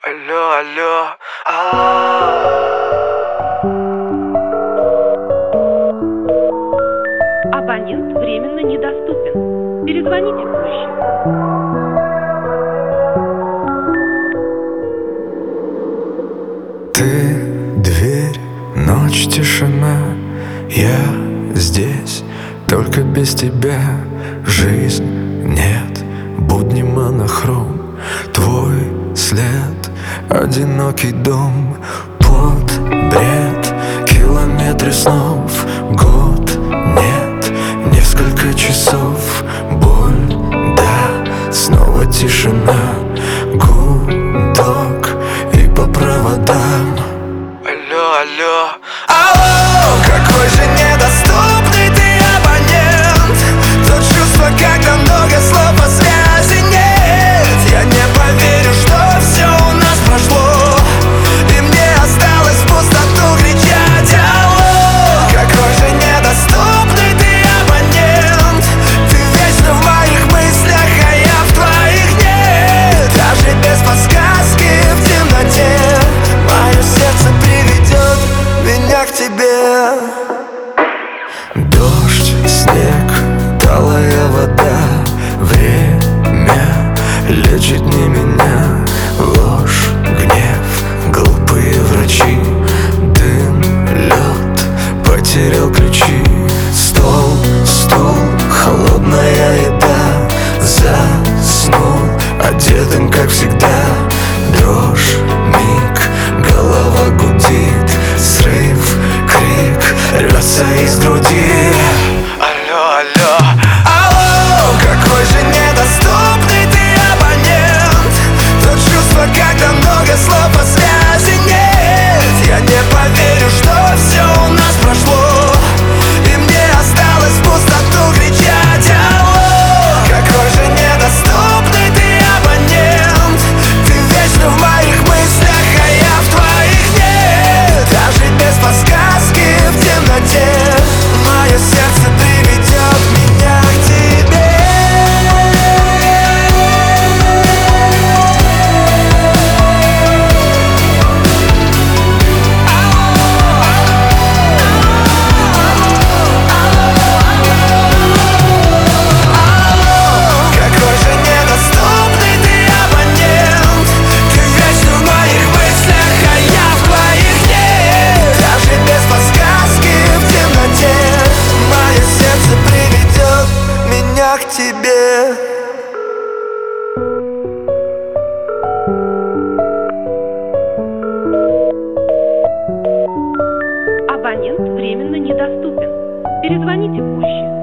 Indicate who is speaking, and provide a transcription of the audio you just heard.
Speaker 1: Алло, алло,
Speaker 2: Абонент временно недоступен. Перезвоните позже.
Speaker 3: Ты дверь, ночь, тишина. Я здесь, только без тебя. Жизнь нет, будни монохром. Твой след, одинокий дом. Под бред, километры снов. Год нет, несколько часов. Боль, да, снова тишина. Гудок и по проводам.
Speaker 1: алло,
Speaker 3: Алло, какой же недоступный ты абонент. То чувство, когда много слов, а связи нет. Я не поверю, что все у нас прошло, и мне осталось в пустоту кричать. Алло, какой же недоступный ты абонент. Ты вечно в моих мыслях, а я в твоих нет. Даже без подсказки в темноте мое сердце приведет меня к тебе. Дождь, снег, талая вода. Время лечит не меня. Ложь, гнев, глупые врачи. Дым, лед, потерял ключи. Стол, стул, холодная еда. Заснул, одетым как всегда. Дрожь, миг, голова гудит. Срыв, крик, рвется из груди.
Speaker 1: алло,
Speaker 3: Алло, какой же недоступный ты абонент. То чувство, когда много слов, а связи нет. Я не поверю, что все у нас прошло, и мне осталось в пустоту кричать. Алло, какой же недоступный ты абонент. Ты вечно в моих мыслях, а я в твоих нет. Даже без подсказки в темноте мое сердце приведет меня к тебе. Какой же недоступный ты абонент. Ты вечно в моих мыслях, а я в твоих нет. Даже без подсказки в темноте мое сердце приведет меня к тебе.
Speaker 2: Абонент временно недоступен. Перезвоните позже.